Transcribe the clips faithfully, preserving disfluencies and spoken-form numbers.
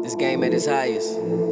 This game at its highest.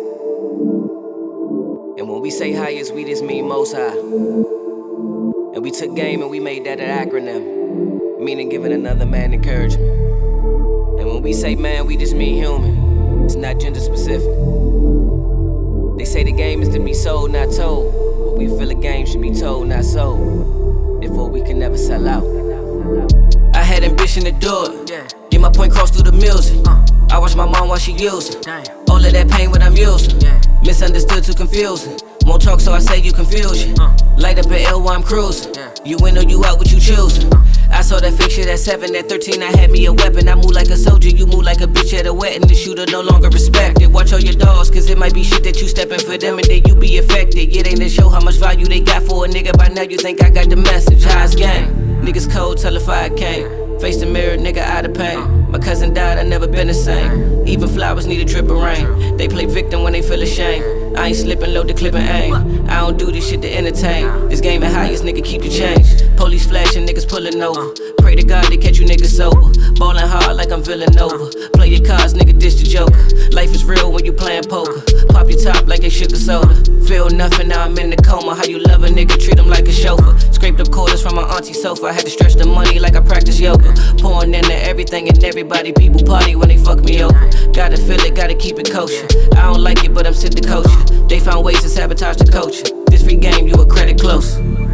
And when we say highest, we just mean most high. And we took game and we made that an acronym, meaning giving another man encouragement. And when we say man, we just mean human. It's not gender specific. They say the game is to be sold, not told. But we feel the game should be told, not sold. Therefore we can never sell out. I had ambition to do it, get my point crossed through the music. I watch my mom while she using all of that pain when I'm using. Misunderstood too confusing. Won't talk so I say you confusion. Light up at L while I'm cruising. You in or you out, what you choosing? I saw that fake shit at seven, at thirteen I had me a weapon. I move like a soldier, you move like a bitch at a wedding. The shooter no longer respected. Watch all your dogs, cause it might be shit that you stepping for them and then you be affected. It ain't to show how much value they got for a nigga. By now you think I got the message. Highest game. Niggas cold, tell if I came. Face the mirror, nigga, out of pain. My cousin died, I never been the same. Even flowers need a drip of rain. They play victim when they feel ashamed. I ain't slipping, load the clip and aim. I don't do this shit to entertain. This game at highest, nigga, keep the change. Police flashing, niggas pulling over. Pray to God they catch you niggas sober. Ballin' hard like I'm Villanova. Play your cards, nigga, dish the joker. Life is real when you playin' poker. Pop your top like they sugar soda. Feel nothing, now I'm in the coma. How you love a nigga, treat him like a chauffeur. Scraped up quarters from my auntie sofa. I had to stretch the money like I practice yoga. Pouring into everything and everybody. People party when they fuck me over. Gotta feel it, gotta keep it kosher. I don't like it, but I'm sick to coach you. They found ways to sabotage the culture. This free game, you a credit close.